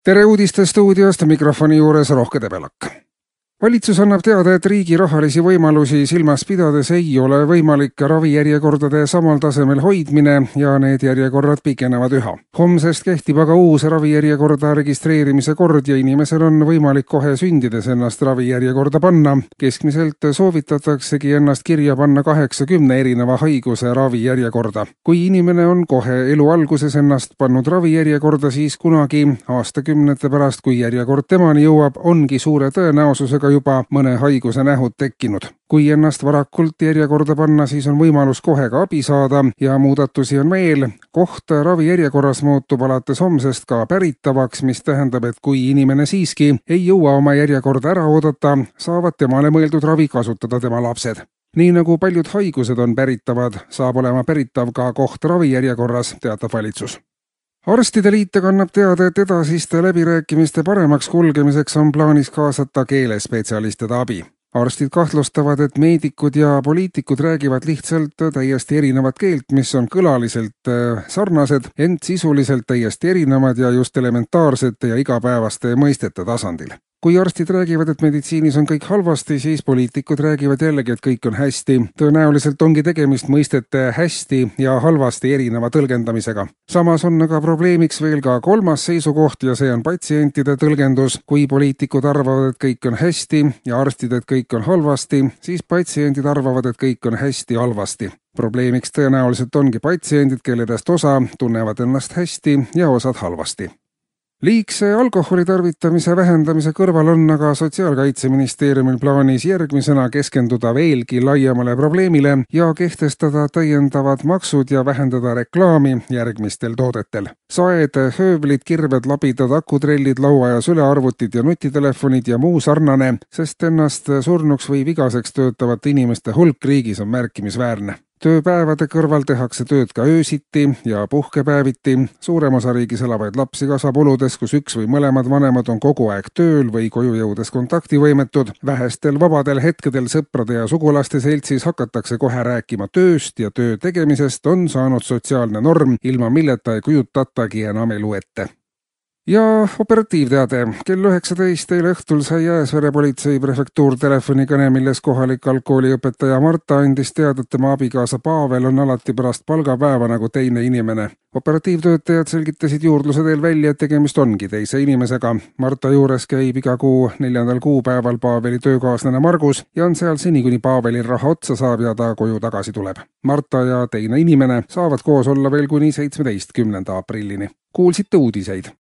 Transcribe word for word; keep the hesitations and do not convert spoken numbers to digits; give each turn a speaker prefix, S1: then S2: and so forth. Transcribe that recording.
S1: Tere uudiste stuudiost, mikrofoni juures Rohke Debelak. Valitsus annab teada, et riigi rahalisi võimalusi silmas pidades ei ole võimalik ravijärjekordade samal tasemel hoidmine ja need järjekorrad pikenevad üha. Homsest kehtib aga uus ravijärjekorda registreerimise kord ja inimesel on võimalik kohe sündides ennast ravijärjekorda panna. Keskmiselt soovitataksegi ennast kirja panna kaheksakümne erineva haiguse ravijärjekorda. Kui inimene on kohe elu alguses ennast pannud ravijärjekorda, siis kunagi aastakümnete pärast, kui järjekord temani jõuab, ongi suure tõenäosusega juba mõne haiguse nähud tekkinud. Kui ennast varakult järjekorda panna, siis on võimalus kohe ka abi saada ja muudatusi on veel. Koht ravijärjekorras muutub alates homsest ka päritavaks, mis tähendab, et kui inimene siiski ei jõua oma järjekorda ära oodata, saavad temale mõeldud ravi kasutada tema lapsed. Nii nagu paljud haigused on päritavad, saab olema päritav ka koht ravijärjekorras, teatab valitsus. Arstide liit kannab teada, et edasiste läbirääkimiste paremaks kulgemiseks on plaanis kaasata keelespetsialistide abi. Arstid kahtlustavad, et meedikud ja poliitikud räägivad lihtsalt täiesti erinevat keelt, mis on kõlaliselt sarnased, ent sisuliselt täiesti erinevad ja just elementaarsete ja igapäevaste mõistete tasandil. Kui arstid räägivad, et meditsiinis on kõik halvasti, siis poliitikud räägivad jällegi, et kõik on hästi. Tõenäoliselt ongi tegemist mõistete hästi ja halvasti erineva tõlgendamisega. Samas on aga probleemiks veel ka kolmas seisukoht ja see on patsientide tõlgendus. Kui poliitikud arvavad, et kõik on hästi ja arstid, et kõik on halvasti, siis patsiendid arvavad, et kõik on hästi halvasti. Probleemiks tõenäoliselt ongi patsiendid, kelledest osa tunnevad ennast hästi ja osad halvasti. Liigse alkoholi tarvitamise vähendamise kõrval on aga Sotsiaalkaitseministeeriumil plaanis järgmisena keskenduda veelgi laiemale probleemile ja kehtestada täiendavad maksud ja vähendada reklaami järgmistel toodetel. Saed, höövlid, kirved, labidad, akutrellid, laua- ja sülearvutid ja nutitelefonid ja muu sarnane, sest ennast surnuks või vigaseks töötavate inimeste hulk riigis on märkimisväärne. Tööpäevade kõrval tehakse tööd ka öösiti ja puhkepäeviti. Suurem osa riigis elavaid lapsi kasvab oludes, kus üks või mõlemad vanemad on kogu aeg tööl või koju jõudes kontaktivõimetud. Vähestel vabadel hetkedel sõprade ja sugulaste seltsis hakatakse kohe rääkima tööst ja töö tegemisest on saanud sotsiaalne norm, ilma milleta ei kujutatagi enam elu ette. Ja operatiivteade. Kell üheksateist eile õhtul sai Jääsvere politsei prefektuur telefonikõne, milles kohalik algkooliõpetaja Marta andis teada, et tema abikaasa Pavel on alati pärast palgapäeva nagu teine inimene. Operatiivtöötajad selgitasid juurdluse teel välja, et tegemist ongi teise inimesega. Marta juures käib iga kuu neljandal kuupäeval Paveli töökaaslane Margus ja on seal seni, kuni Pavelil raha otsa saab ja ta koju tagasi tuleb. Marta ja teine inimene saavad koos olla veel kuni seitsmeteistkümnenda aprillini. Kuulsite uudiseid.